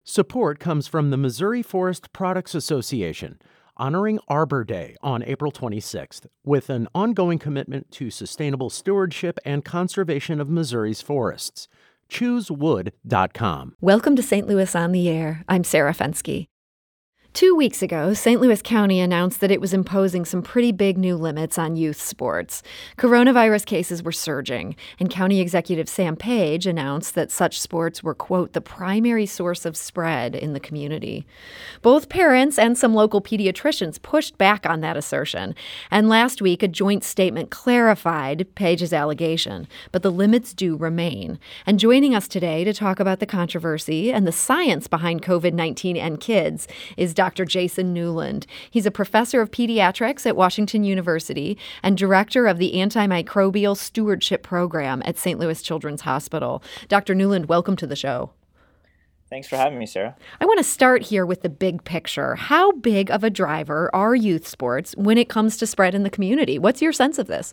Support comes from the Missouri Forest Products Association, honoring Arbor Day on April 26th, with an ongoing commitment to sustainable stewardship and conservation of Missouri's forests. ChooseWood.com. Welcome to St. Louis on the Air. I'm Sarah Fensky. 2 weeks ago, St. Louis County announced that it was imposing some pretty big new limits on youth sports. Coronavirus cases were surging, and County Executive Sam Page announced that such sports were, quote, the primary source of spread in the community. Both parents and some local pediatricians pushed back on that assertion, and last week a joint statement clarified Page's allegation, but the limits do remain. And joining us today to talk about the controversy and the science behind COVID-19 and kids is Dr. Jason Newland. He's a professor of pediatrics at Washington University and director of the Antimicrobial Stewardship Program at St. Louis Children's Hospital. Dr. Newland, welcome to the show. Thanks for having me, Sarah. I want to start here with the big picture. How big of a driver are youth sports when it comes to spread in the community? What's your sense of this?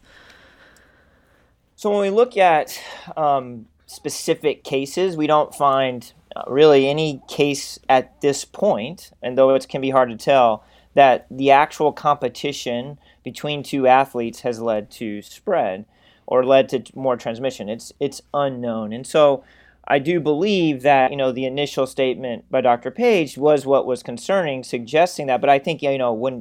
So when we look at specific cases, we don't find really any case at this point, and though it can be hard to tell, that the actual competition between two athletes has led to spread or led to more transmission. It's unknown. And so I do believe that, the initial statement by Dr. Page was what was concerning, suggesting that. But I think, when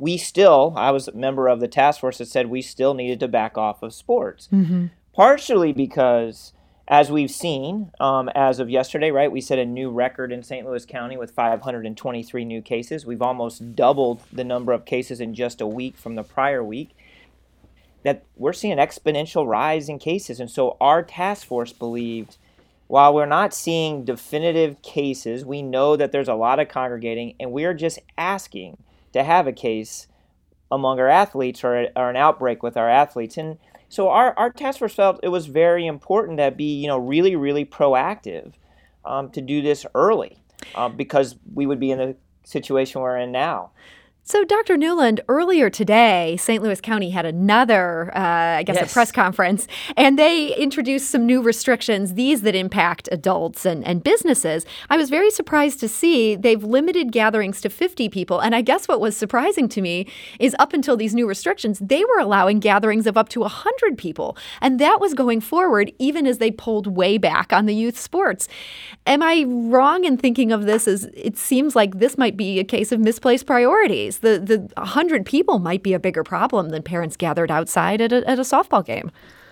I was a member of the task force that said we still needed to back off of sports. Mm-hmm. Partially because, as we've seen, as of yesterday, right, we set a new record in St. Louis County with 523 new cases. We've almost doubled the number of cases in just a week from the prior week. That we're seeing an exponential rise in cases. And so our task force believed, while we're not seeing definitive cases, we know that there's a lot of congregating, and we're just asking to have a case among our athletes or an outbreak with our athletes. And so our task force felt it was very important to be, really, really proactive to do this early because we would be in the situation we're in now. So, Dr. Newland, earlier today, St. Louis County had another, a press conference, and they introduced some new restrictions, these that impact adults and businesses. I was very surprised to see they've limited gatherings to 50 people, and I guess what was surprising to me is up until these new restrictions, they were allowing gatherings of up to 100 people, and that was going forward even as they pulled way back on the youth sports. Am I wrong in thinking of this as it seems like this might be a case of misplaced priorities? The 100 people might be a bigger problem than parents gathered outside at a softball game.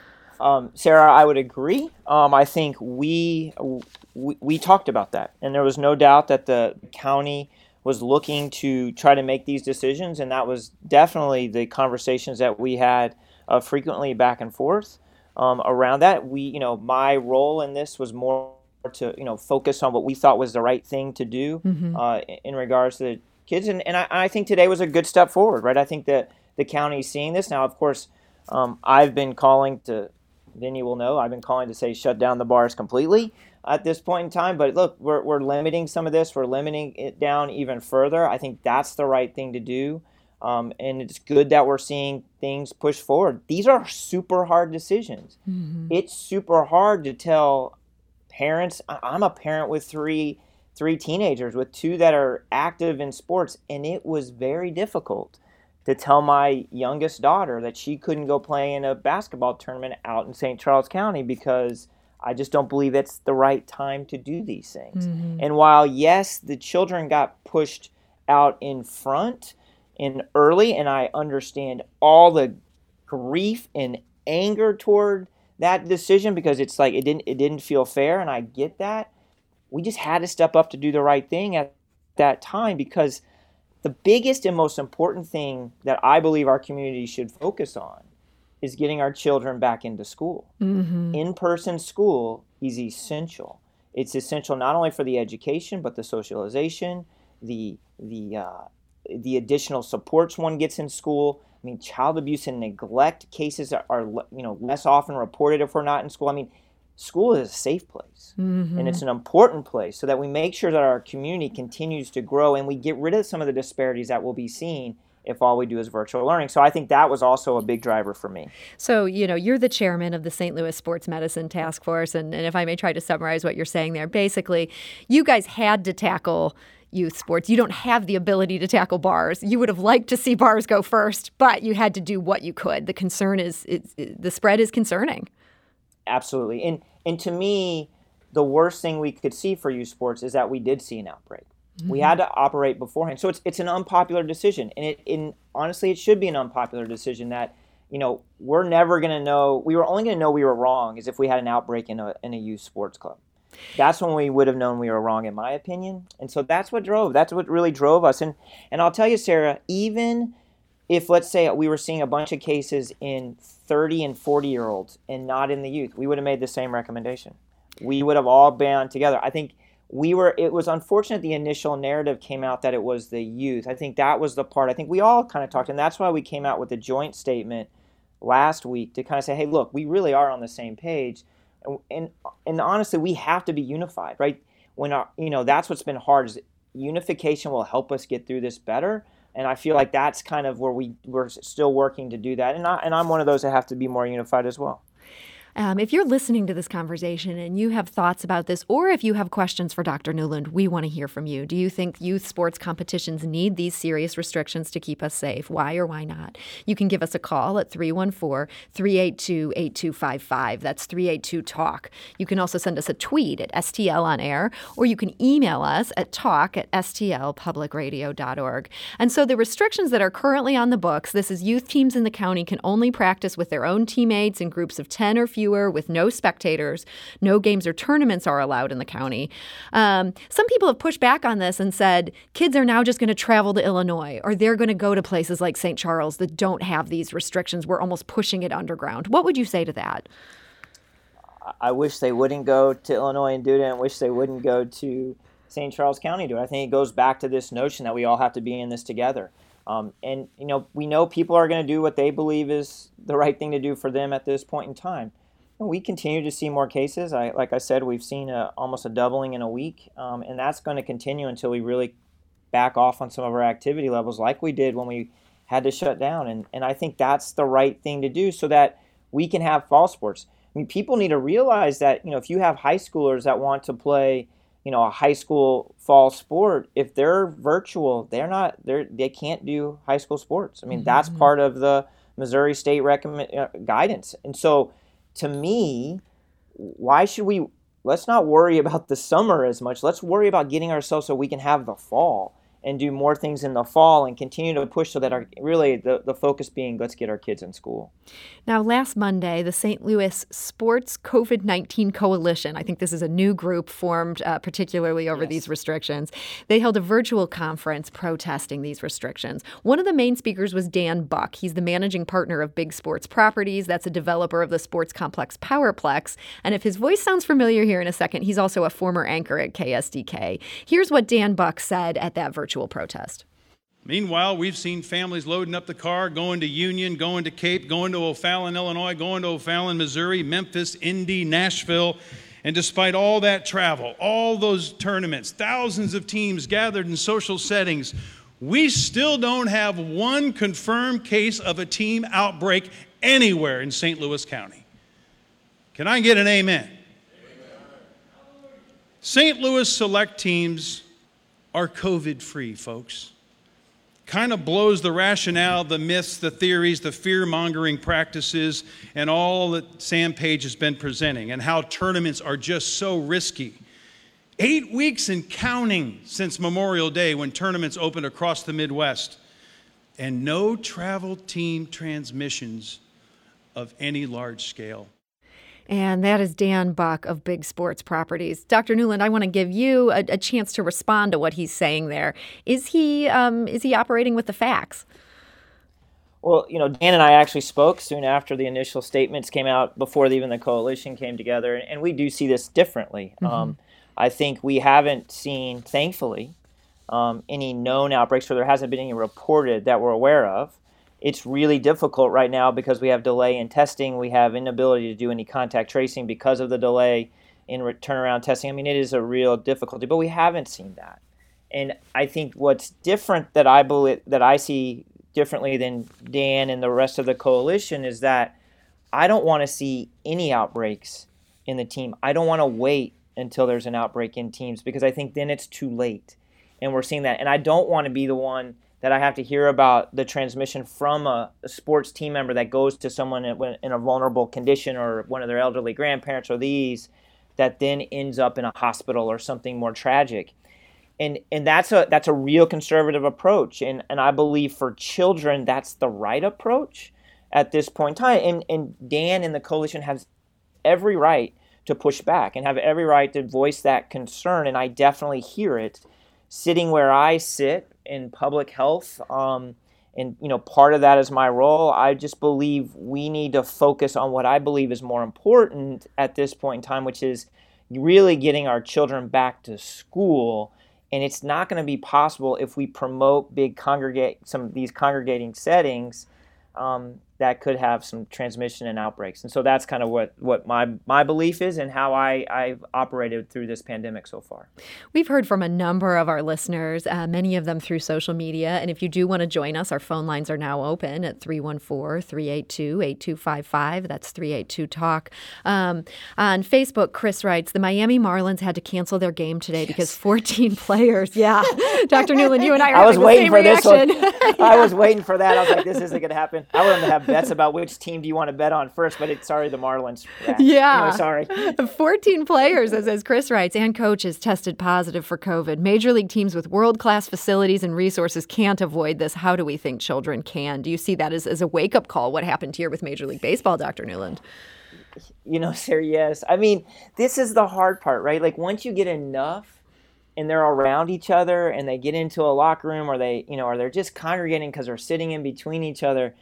Sarah, I would agree. I think we talked about that, and there was no doubt that the county was looking to try to make these decisions, and that was definitely the conversations that we had frequently back and forth around that. My role in this was more to focus on what we thought was the right thing to do in regards to the kids, and I think today was a good step forward, right? I think that the county is seeing this now. Of course, I've been calling to, Vinny will know, I've been calling to say shut down the bars completely at this point in time. But look, we're limiting some of this. We're limiting it down even further. I think that's the right thing to do, and it's good that we're seeing things push forward. These are super hard decisions. Mm-hmm. It's super hard to tell parents. I'm a parent with three teenagers, with two that are active in sports, and it was very difficult to tell my youngest daughter that she couldn't go play in a basketball tournament out in St. Charles County because I just don't believe it's the right time to do these things. Mm-hmm. And while, yes, the children got pushed out in front and early, and I understand all the grief and anger toward that decision because it's like it didn't feel fair, and I get that. We just had to step up to do the right thing at that time because the biggest and most important thing that I believe our community should focus on is getting our children back into school. Mm-hmm. In-person school is essential. It's essential not only for the education, but the socialization, the additional supports one gets in school. I mean, child abuse and neglect cases are less often reported if we're not in school. I mean, school is a safe place, and it's an important place so that we make sure that our community continues to grow and we get rid of some of the disparities that we'll be seeing if all we do is virtual learning. So I think that was also a big driver for me. So, you're the chairman of the St. Louis Sports Medicine Task Force. And if I may try to summarize what you're saying there, basically, you guys had to tackle youth sports. You don't have the ability to tackle bars. You would have liked to see bars go first, but you had to do what you could. The concern is the spread is concerning. Absolutely. And to me, the worst thing we could see for youth sports is that we did see an outbreak. Mm-hmm. We had to operate beforehand. So it's an unpopular decision. And honestly, it should be an unpopular decision that, we're never going to know. We were only going to know we were wrong is if we had an outbreak in a youth sports club. That's when we would have known we were wrong, in my opinion. And so that's what really drove us. And I'll tell you, Sarah, even if, let's say, we were seeing a bunch of cases in 30 and 40-year-olds and not in the youth, we would have made the same recommendation. We would have all band together. I think it was unfortunate the initial narrative came out that it was the youth. I think that was the part. I think we all kind of talked, and that's why we came out with a joint statement last week to kind of say, hey, look, we really are on the same page. And honestly, we have to be unified, right? That's what's been hard is unification will help us get through this better. And I feel like that's kind of where we're still working to do that. And I'm one of those that have to be more unified as well. If you're listening to this conversation and you have thoughts about this, or if you have questions for Dr. Newland, we want to hear from you. Do you think youth sports competitions need these serious restrictions to keep us safe? Why or why not? You can give us a call at 314-382-8255. That's 382-TALK. You can also send us a tweet at STL on air, or you can email us at talk@stlpublicradio.org. And so the restrictions that are currently on the books, this is youth teams in the county can only practice with their own teammates in groups of 10 or fewer with no spectators. No games or tournaments are allowed in the county. Some people have pushed back on this and said kids are now just going to travel to Illinois, or they're going to go to places like St. Charles that don't have these restrictions. We're almost pushing it underground. What would you say to that? I wish they wouldn't go to Illinois and do it, and I wish they wouldn't go to St. Charles County to do it. I think it goes back to this notion that we all have to be in this together. And we know people are going to do what they believe is the right thing to do for them at this point in time. We continue to see more cases. Like I said, we've seen almost a doubling in a week, and that's going to continue until we really back off on some of our activity levels like we did when we had to shut down. And I think that's the right thing to do so that we can have fall sports. I mean, people need to realize that, if you have high schoolers that want to play, a high school fall sport, if they're virtual, they can't do high school sports. I mean, that's part of the Missouri State guidance. And so, to me, let's not worry about the summer as much. Let's worry about getting ourselves so we can have the fall and do more things in the fall and continue to push so that the focus being let's get our kids in school. Now, last Monday, the St. Louis Sports COVID-19 Coalition, I think this is a new group formed particularly over these restrictions, they held a virtual conference protesting these restrictions. One of the main speakers was Dan Buck. He's the managing partner of Big Sports Properties. That's a developer of the sports complex Powerplex. And if his voice sounds familiar here in a second, he's also a former anchor at KSDK. Here's what Dan Buck said at that virtual protest. Meanwhile, we've seen families loading up the car, going to Union, going to Cape, going to O'Fallon, Illinois, going to O'Fallon, Missouri, Memphis, Indy, Nashville. And despite all that travel, all those tournaments, thousands of teams gathered in social settings, we still don't have one confirmed case of a team outbreak anywhere in St. Louis County. Can I get an amen? St. Louis select teams are COVID-free, folks. Kind of blows the rationale, the myths, the theories, the fear-mongering practices, and all that Sam Page has been presenting, and how tournaments are just so risky. 8 weeks and counting since Memorial Day when tournaments opened across the Midwest, and no travel team transmissions of any large scale. And that is Dan Buck of Big Sports Properties. Dr. Newland, I want to give you a chance to respond to what he's saying there. Is he operating with the facts? Well, Dan and I actually spoke soon after the initial statements came out, before even the coalition came together, and we do see this differently. I think we haven't seen, thankfully, any known outbreaks, or there hasn't been any reported that we're aware of. It's really difficult right now because we have delay in testing. We have inability to do any contact tracing because of the delay in turnaround testing. I mean, it is a real difficulty, but we haven't seen that. And I think what's different that I see differently than Dan and the rest of the coalition is that I don't want to see any outbreaks in the team. I don't want to wait until there's an outbreak in teams because I think then it's too late. And we're seeing that. And I don't want to be the one that I have to hear about the transmission from a sports team member that goes to someone in a vulnerable condition or one of their elderly grandparents or these that then ends up in a hospital or something more tragic. And that's a real conservative approach. And I believe for children, that's the right approach at this point in time. And Dan and the coalition has every right to push back and have every right to voice that concern. And I definitely hear it sitting where I sit in public health. And, part of that is my role. I just believe we need to focus on what I believe is more important at this point in time, which is really getting our children back to school. And it's not going to be possible if we promote some of these congregating settings that could have some transmission and outbreaks. And so that's kind of what my belief is and how I've operated through this pandemic so far. We've heard from a number of our listeners, many of them through social media. And if you do want to join us, our phone lines are now open at 314-382-8255. That's 382-TALK. On Facebook, Chris writes, the Miami Marlins had to cancel their game today because 14 players. Yeah. Dr. Newland, you and I are having the same reaction. I was waiting for that. I was like, this isn't going to happen. I wanted to have bets about which team do you want to bet on first, but sorry, the Marlins. Yeah. Anyway, sorry. 14 players, as Chris writes, and coaches tested positive for COVID. Major league teams with world-class facilities and resources can't avoid this. How do we think children can? Do you see that as a wake-up call, what happened here with Major League Baseball, Dr. Newland? Sarah, yes. I mean, this is the hard part, right? Like once you get enough and they're around each other and they get into a locker room or or they're just congregating because they're sitting in between each other,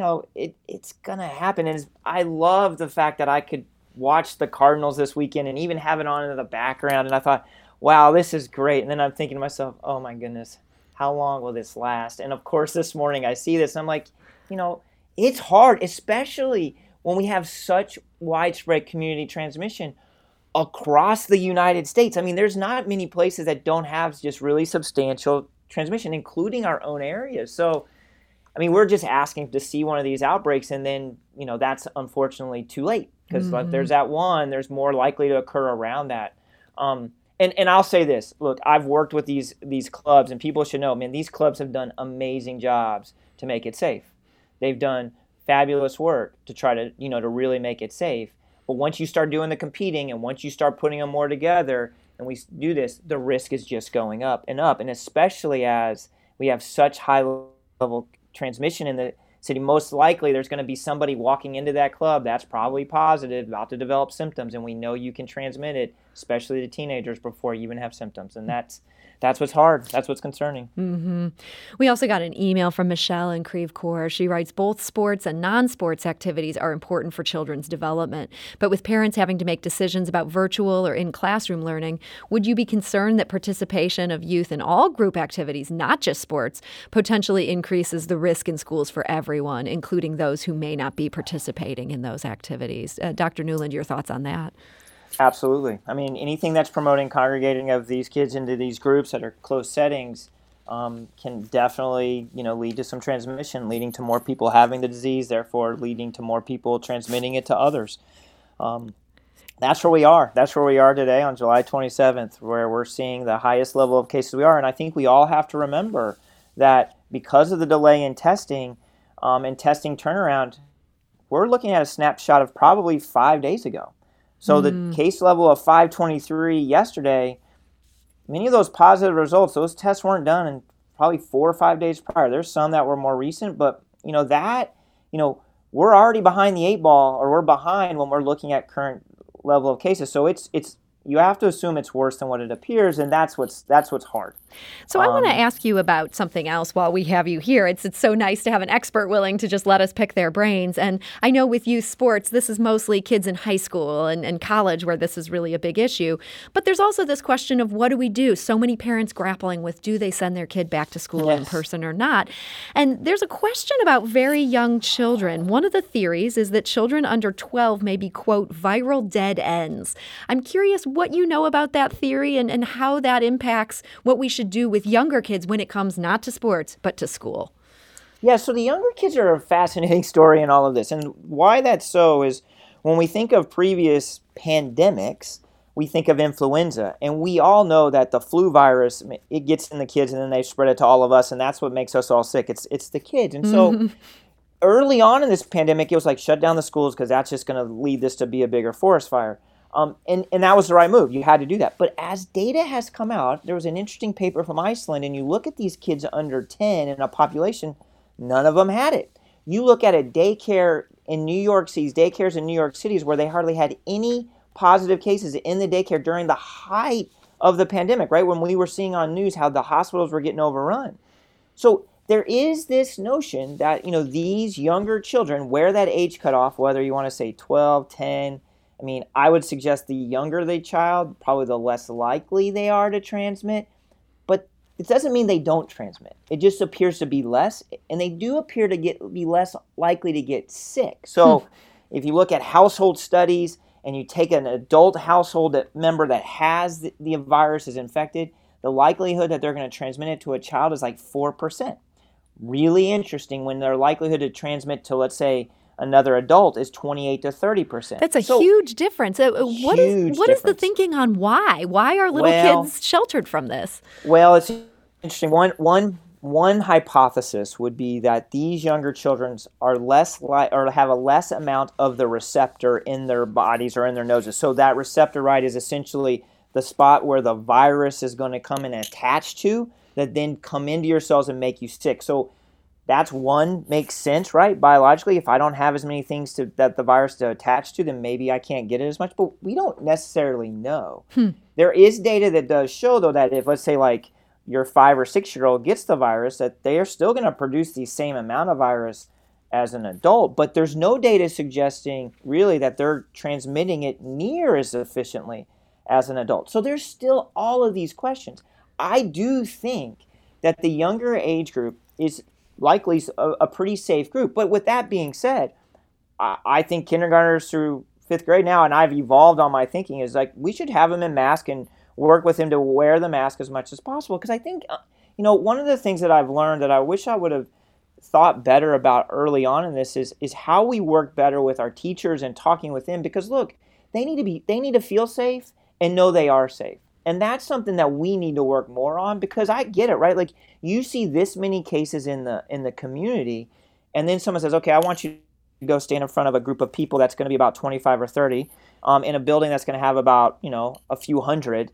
it's going to happen. And I love the fact that I could watch the Cardinals this weekend and even have it on in the background. And I thought, wow, this is great. And then I'm thinking to myself, oh my goodness, how long will this last? And of course, this morning I see this. And I'm like, it's hard, especially when we have such widespread community transmission across the United States. I mean, there's not many places that don't have just really substantial transmission, including our own areas. So, I mean, we're just asking to see one of these outbreaks, and then, that's unfortunately too late because if there's that one, there's more likely to occur around that. And I'll say this, look, I've worked with these clubs, and people should know, man, these clubs have done amazing jobs to make it safe. They've done fabulous work to try to, to really make it safe. But once you start doing the competing and once you start putting them more together and we do this, the risk is just going up. And especially as we have such high level transmission in the city, most likely there's going to be somebody walking into that club that's probably positive, about to develop symptoms, and we know you can transmit it, especially to teenagers, before you even have symptoms. And that's what's hard. That's what's concerning. Mm-hmm. We also got an email from Michelle in Creve Coeur. She writes, both sports and non-sports activities are important for children's development. But with parents having to make decisions about virtual or in-classroom learning, would you be concerned that participation of youth in all group activities, not just sports, potentially increases the risk in schools for everyone, including those who may not be participating in those activities? Dr. Newland, your thoughts on that? Absolutely. I mean, anything that's promoting congregating of these kids into these groups that are closed settings can definitely, lead to some transmission, leading to more people having the disease, therefore leading to more people transmitting it to others. That's where we are. That's where we are today on July 27th, where we're seeing the highest level of cases we are. And I think we all have to remember that because of the delay in testing and testing turnaround, we're looking at a snapshot of probably 5 days ago. So the case level of 523 yesterday, many of those positive results, those tests weren't done in probably 4 or 5 days prior. There's some that were more recent, but we're already behind the 8 ball, or we're behind when we're looking at current level of cases. So it's you have to assume it's worse than what it appears, and that's what's hard. So I want to ask you about something else while we have you here. It's so nice to have an expert willing to just let us pick their brains. And I know with youth sports, this is mostly kids in high school and college where this is really a big issue. But there's also this question of what do we do? So many parents grappling with, do they send their kid back to school in person or not? And there's a question about very young children. One of the theories is that children under 12 may be, quote, viral dead ends. I'm curious what you know about that theory and how that impacts what we should do with younger kids when it comes not to sports, but to school. Yeah, so the younger kids are a fascinating story in all of this. And why that's so is when we think of previous pandemics, we think of influenza. And we all know that the flu virus, it gets in the kids and then they spread it to all of us. And that's what makes us all sick. It's the kids. And so early on in this pandemic, it was like shut down the schools because that's just going to lead this to be a bigger forest fire. And that was the right move. You had to do that. But as data has come out, there was an interesting paper from Iceland, and you look at these kids under 10 in a population, none of them had it. You look at a daycare in New York City, daycares in New York Cities where they hardly had any positive cases in the daycare during the height of the pandemic, right? When we were seeing on news how the hospitals were getting overrun. So there is this notion that, these younger children, where that age cutoff, whether you want to say 12, 10, I mean, I would suggest the younger the child, probably the less likely they are to transmit. But it doesn't mean they don't transmit. It just appears to be less, and they do appear to be less likely to get sick. So if you look at household studies and you take an adult household member that has the virus is infected, the likelihood that they're going to transmit it to a child is like 4%. Really interesting when their likelihood to transmit to, let's say, another adult is 28 to 30%. That's a huge difference. What is the thinking on why? Why are little kids sheltered from this? Well, it's interesting. One hypothesis would be that these younger children are or have a less amount of the receptor in their bodies or in their noses. So that receptor, right, is essentially the spot where the virus is going to come and attach to, that then come into your cells and make you sick. So that's one, makes sense, right? Biologically, if I don't have as many things that the virus to attach to, then maybe I can't get it as much. But we don't necessarily know. There is data that does show, though, that if, let's say, like your 5 or 6-year-old gets the virus, that they are still going to produce the same amount of virus as an adult. But there's no data suggesting really that they're transmitting it near as efficiently as an adult. So there's still all of these questions. I do think that the younger age group is likely a pretty safe group. But with that being said, I think kindergartners through 5th grade now, and I've evolved on my thinking, is like we should have them in mask and work with him to wear the mask as much as possible. Because I think, one of the things that I've learned that I wish I would have thought better about early on in this is how we work better with our teachers and talking with them. Because look, they need to feel safe and know they are safe. And that's something that we need to work more on, because I get it, right? Like you see this many cases in the community, and then someone says, okay, I want you to go stand in front of a group of people that's going to be about 25 or 30 in a building that's going to have about, a few hundred.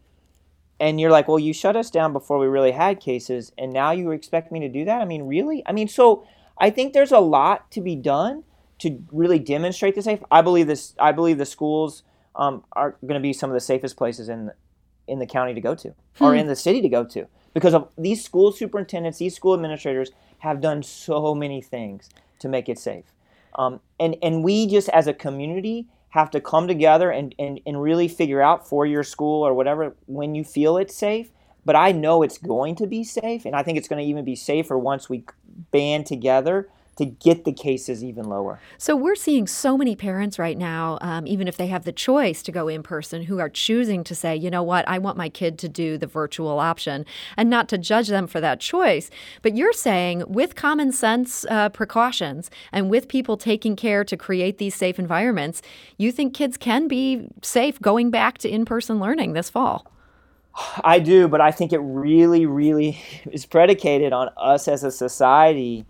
And you're like, well, you shut us down before we really had cases, and now you expect me to do that? I mean, really? I mean, so I think there's a lot to be done to really demonstrate the safe. I believe the schools are going to be some of the safest places in the county to go to, or in the city to go to, because of these school superintendents, these school administrators have done so many things to make it safe. And we just as a community have to come together and really figure out for your school or whatever when you feel it's safe. But I know it's going to be safe, and I think it's going to even be safer once we band together to get the cases even lower. So we're seeing so many parents right now, even if they have the choice to go in person, who are choosing to say, you know what, I want my kid to do the virtual option, and not to judge them for that choice. But you're saying with common sense precautions and with people taking care to create these safe environments, you think kids can be safe going back to in-person learning this fall? I do, but I think it really, really is predicated on us as a society,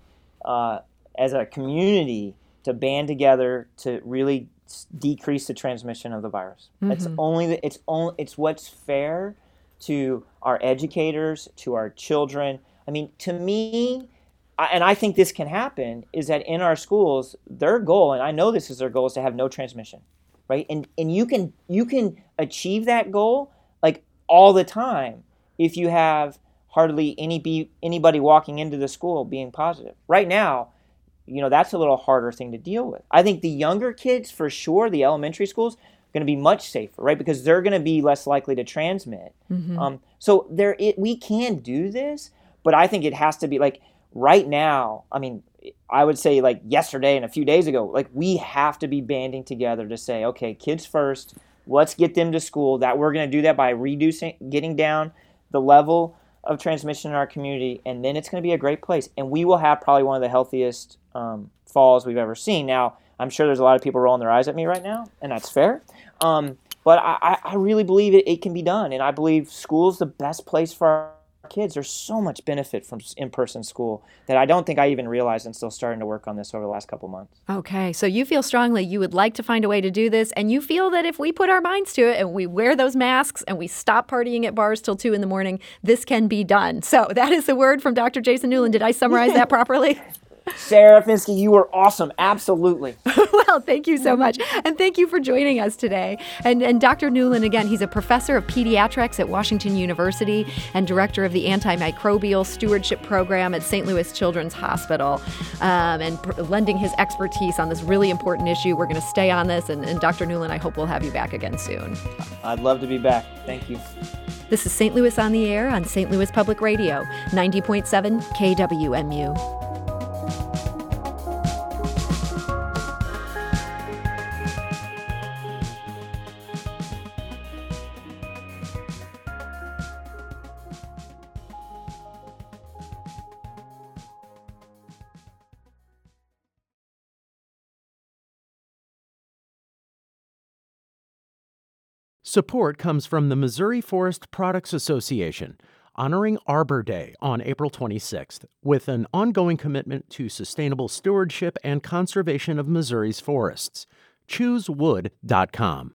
as a community, to band together to really decrease the transmission of the virus. Mm-hmm. It's what's fair to our educators, to our children. I mean, to me, and I think this can happen, is that in our schools, their goal, and I know this is their goal, is to have no transmission, right? And you can achieve that goal like all the time if you have hardly anybody walking into the school being positive. Right now, that's a little harder thing to deal with. I think the younger kids, for sure, the elementary schools, are going to be much safer, right? Because they're going to be less likely to transmit. Mm-hmm. So we can do this, but I think it has to be like right now. I mean, I would say like yesterday and a few days ago, like we have to be banding together to say, okay, kids first, let's get them to school. That we're going to do that by getting down the level of transmission in our community, and then it's going to be a great place. And we will have probably one of the healthiest falls we've ever seen. Now, I'm sure there's a lot of people rolling their eyes at me right now, and that's fair. But I really believe it can be done, and I believe school's the best place for our kids. There's so much benefit from in-person school that I don't think I even realized until starting to work on this over the last couple months. Okay, so you feel strongly you would like to find a way to do this, and you feel that if we put our minds to it and we wear those masks and we stop partying at bars till 2 a.m, this can be done. So that is the word from Dr. Jason Newland. Did I summarize that properly? Sarah Fenske, you were awesome. Absolutely. Well, thank you so much. And thank you for joining us today. And Dr. Newland, again, he's a professor of pediatrics at Washington University and director of the Antimicrobial Stewardship Program at St. Louis Children's Hospital, and lending his expertise on this really important issue. We're going to stay on this. And Dr. Newland, I hope we'll have you back again soon. I'd love to be back. Thank you. This is St. Louis on the Air on St. Louis Public Radio, 90.7 KWMU. Support comes from the Missouri Forest Products Association, honoring Arbor Day on April 26th, with an ongoing commitment to sustainable stewardship and conservation of Missouri's forests. ChooseWood.com.